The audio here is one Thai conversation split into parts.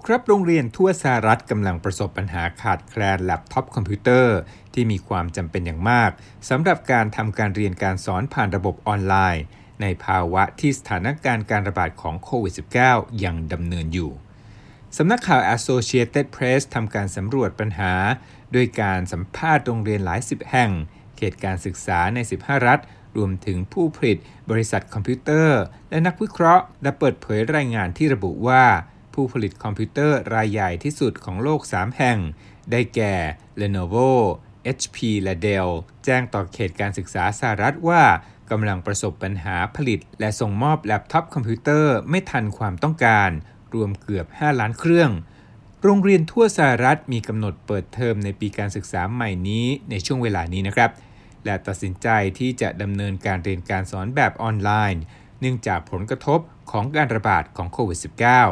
ครับโรงเรียนทั่วสหรัฐกำลังประสบปัญหาขาดแคลนแล็ปท็อปคอมพิวเตอร์ที่มีความจำเป็นอย่างมากสำหรับการทำการเรียนการสอนผ่านระบบออนไลน์ในภาวะที่สถานการณ์การระบาดของโควิด -19 ยังดำเนินอยู่สำนักข่าว Associated Press ทำการสำรวจปัญหาโดยการสัมภาษณ์โรงเรียนหลายสิบแห่งเขตการศึกษาใน15รัฐรวมถึงผู้ผลิตบริษัทคอมพิวเตอร์และนักวิเคราะห์และเปิดเผยรายงานที่ระบุว่าผู้ผลิตคอมพิวเตอร์รายใหญ่ที่สุดของโลก3แห่งได้แก่ Lenovo, HP และ Dell แจ้งต่อเขตการศึกษาสหรัฐว่ากำลังประสบปัญหาผลิตและส่งมอบแล็ปท็อปคอมพิวเตอร์ไม่ทันความต้องการรวมเกือบ5ล้านเครื่องโรงเรียนทั่วสหรัฐมีกำหนดเปิดเทอมในปีการศึกษาใหม่นี้ในช่วงเวลานี้นะครับและตัดสินใจที่จะดำเนินการเรียนการสอนแบบออนไลน์เนื่องจากผลกระทบของการระบาดของโควิด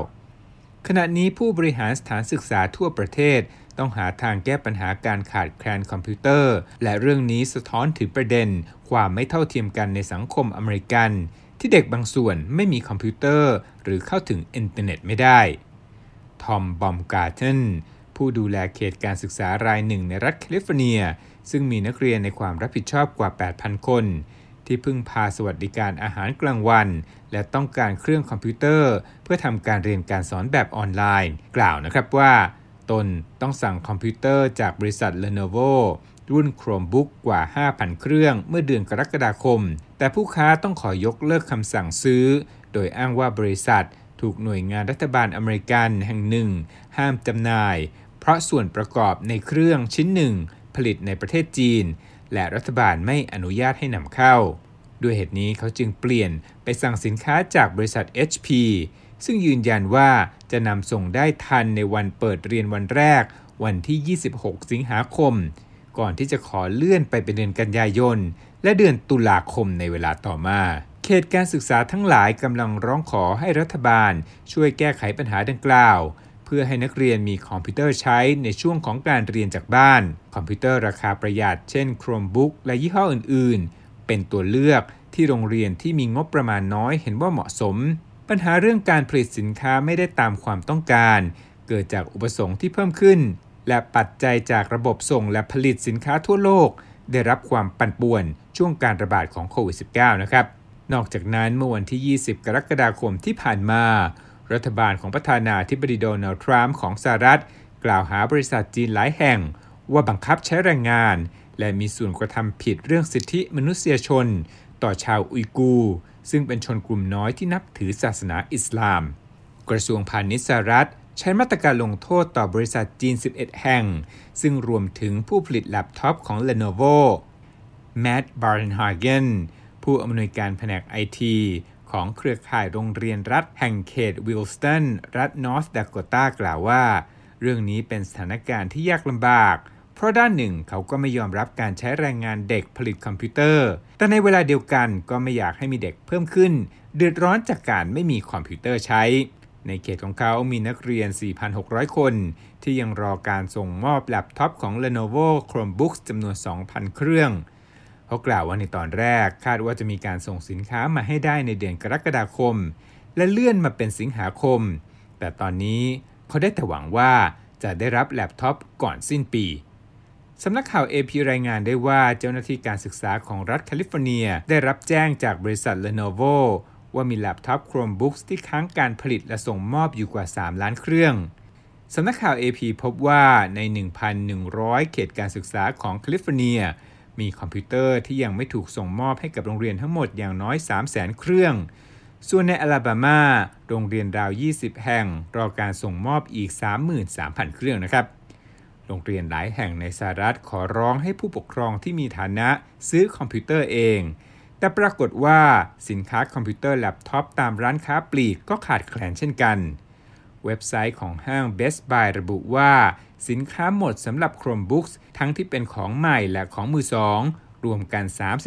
-19 ขณะนี้ผู้บริหารสถานศึกษาทั่วประเทศต้องหาทางแก้ปัญหาการขาดแคลนคอมพิวเตอร์และเรื่องนี้สะท้อนถึงประเด็นความไม่เท่าเทียมกันในสังคมอเมริกันที่เด็กบางส่วนไม่มีคอมพิวเตอร์หรือเข้าถึงอินเทอร์เน็ตไม่ได้ทอม บอมการ์เทนผู้ดูแลเขตการศึกษารายหนึ่งในรัฐแคลิฟอร์เนียซึ่งมีนักเรียนในความรับผิดชอบกว่า 8,000 คนที่พึ่งพาสวัสดิการอาหารกลางวันและต้องการเครื่องคอมพิวเตอร์เพื่อทำการเรียนการสอนแบบออนไลน์กล่าวนะครับว่าตนต้องสั่งคอมพิวเตอร์จากบริษัท Lenovo รุ่น Chromebook กว่า 5,000 เครื่องเมื่อเดือนกรกฎาคมแต่ผู้ค้าต้องขอยกเลิกคำสั่งซื้อโดยอ้างว่าบริษัทถูกหน่วยงานรัฐบาลอเมริกันแห่งหนึ่งห้ามจำหน่ายเพราะส่วนประกอบในเครื่องชิ้นหนึ่งผลิตในประเทศจีนและรัฐบาลไม่อนุญาตให้นำเข้าด้วยเหตุนี้เขาจึงเปลี่ยนไปสั่งสินค้าจากบริษัท HP ซึ่งยืนยันว่าจะนำส่งได้ทันในวันเปิดเรียนวันแรกวันที่ 26 สิงหาคมก่อนที่จะขอเลื่อนไปเป็นเดือนกันยายนและเดือนตุลาคมในเวลาต่อมาเขตการศึกษาทั้งหลายกำลังร้องขอให้รัฐบาลช่วยแก้ไขปัญหาดังกล่าวเพื่อให้นักเรียนมีคอมพิวเตอร์ใช้ในช่วงของการเรียนจากบ้านคอมพิวเตอร์ราคาประหยัดเช่น Chromebook และยี่ห้ออื่นๆเป็นตัวเลือกที่โรงเรียนที่มีงบประมาณน้อยเห็นว่าเหมาะสมปัญหาเรื่องการผลิตสินค้าไม่ได้ตามความต้องการเกิดจากอุปสงค์ที่เพิ่มขึ้นและปัจจัยจากระบบส่งและผลิตสินค้าทั่วโลกได้รับความปั่นป่วนช่วงการระบาดของโควิด -19 นะครับนอกจากนั้นเมื่อวันที่ 20 กรกฎาคมที่ผ่านมารัฐบาลของประธานาธิบดีโดนัลด์ทรัมป์ของสหรัฐกล่าวหาบริษัทจีนหลายแห่งว่าบังคับใช้แรงงานและมีส่วนกระทำผิดเรื่องสิทธิมนุษยชนต่อชาวอุยกูร์ซึ่งเป็นชนกลุ่มน้อยที่นับถือศาสนาอิสลามกระทรวงพาณิชย์สหรัฐใช้มาตรการลงโทษต่อบริษัทจีน 11 แห่งซึ่งรวมถึงผู้ผลิตแล็ปท็อปของ Lenovo แมตต์ บาร์นฮาเกนผู้อำนวยการแผนก IT ของเครือข่ายโรงเรียนรัฐแห่งเขตวิลสตันรัฐนอร์ทดาโคตากล่าวว่าเรื่องนี้เป็นสถานการณ์ที่ยากลำบากเพราะด้านหนึ่งเขาก็ไม่ยอมรับการใช้แรงงานเด็กผลิตคอมพิวเตอร์แต่ในเวลาเดียวกันก็ไม่อยากให้มีเด็กเพิ่มขึ้นเดือดร้อนจากการไม่มีคอมพิวเตอร์ใช้ในเขตของเขามีนักเรียน 4,600 คนที่ยังรอการส่งมอบแล็ปท็อปของ Lenovo Chromebooks จำนวน 2,000 เครื่องเขากล่าวว่าในตอนแรกคาดว่าจะมีการส่งสินค้ามาให้ได้ในเดือนกรกฎาคมและเลื่อนมาเป็นสิงหาคมแต่ตอนนี้เขาได้แต่หวังว่าจะได้รับแล็ปท็อปก่อนสิ้นปีสำนักข่าว AP รายงานได้ว่าเจ้าหน้าที่การศึกษาของรัฐแคลิฟอร์เนียได้รับแจ้งจากบริษัท Lenovo ว่ามีแล็ปท็อป Chromebooks ที่ค้างการผลิตและส่งมอบอยู่กว่า 3 ล้านเครื่องสำนักข่าว AP พบว่าใน 1,100 เขตการศึกษาของแคลิฟอร์เนียมีคอมพิวเตอร์ที่ยังไม่ถูกส่งมอบให้กับโรงเรียนทั้งหมดอย่างน้อย 300,000 เครื่องส่วนในอลาบามาโรงเรียนราว 20 แห่งรอการส่งมอบอีก 33,000 เครื่องนะครับโรงเรียนหลายแห่งในสหรัฐขอร้องให้ผู้ปกครองที่มีฐานะซื้อคอมพิวเตอร์เองแต่ปรากฏว่าสินค้าคอมพิวเตอร์แล็ปท็อปตามร้านค้าปลีกก็ขาดแคลนเช่นกันเว็บไซต์ของห้าง Best Buy ระบุว่าสินค้าหมดสำหรับ Chromebooks ทั้งที่เป็นของใหม่และของมือสองรวมกัน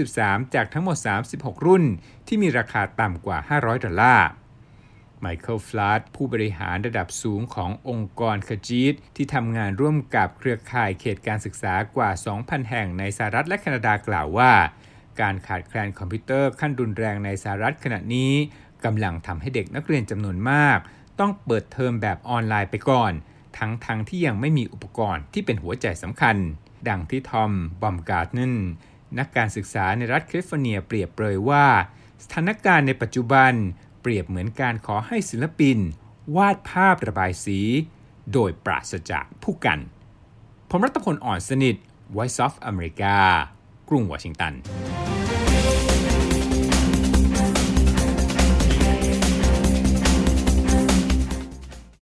33จากทั้งหมด36รุ่นที่มีราคาต่ำกว่า$500ไมเคิล ฟลัดผู้บริหารระดับสูงขององค์กรคจีดที่ทำงานร่วมกับเครือข่ายเขตการศึกษากว่า 2,000 แห่งในสหรัฐและแคนาดากล่าวว่าการขาดแคลนคอมพิวเตอร์ขั้นรุนแรงในสหรัฐขณะนี้กำลังทำให้เด็กนักเรียนจำนวนมากต้องเปิดเทอมแบบออนไลน์ไปก่อนทั้งที่ยังไม่มีอุปกรณ์ที่เป็นหัวใจสำคัญดังที่ทอม บอมการ์ดเนนนักการศึกษาในรัฐแคลิฟอร์เนียเปรียบเปรยว่าสถานการณ์ในปัจจุบันเปรียบเหมือนการขอให้ศิลปินวาดภาพระบายสีโดยปราศจากผู้กันผมรัตพล อ่อนสนิท Voice of America กรุงวอชิงตัน